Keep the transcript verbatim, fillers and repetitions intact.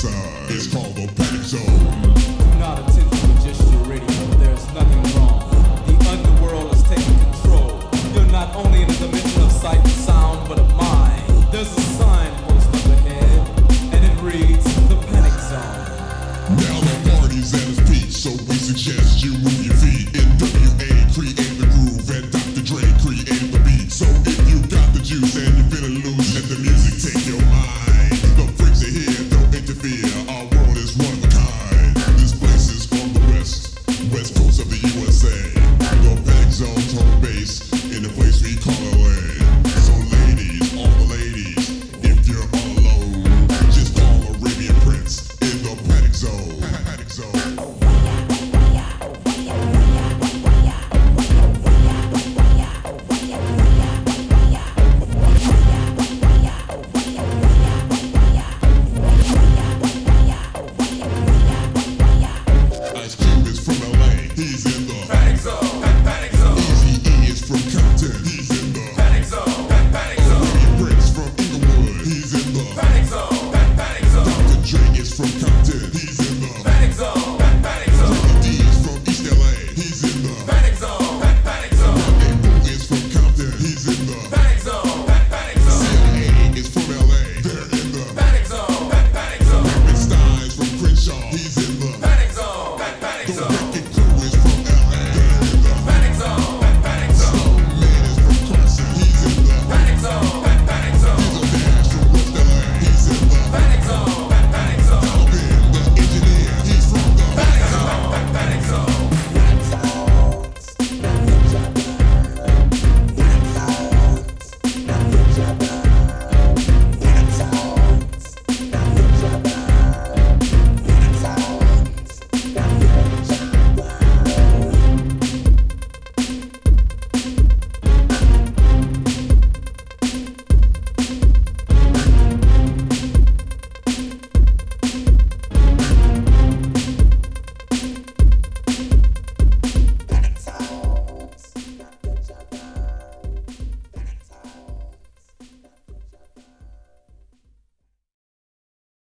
inside. It's called the panic zone. Do not attend to it, just your radio. There's nothing wrong. The underworld is taking control. You're not only in a dimension of sight and sound, but of mind. There's a signpost up ahead, and it reads the panic zone. Now the party's at its peak, so we suggest you move your feet. N W A create the groove, and Doctor Dre create the beat. So if you got the juice and you're feeling loose, let the music take your mind.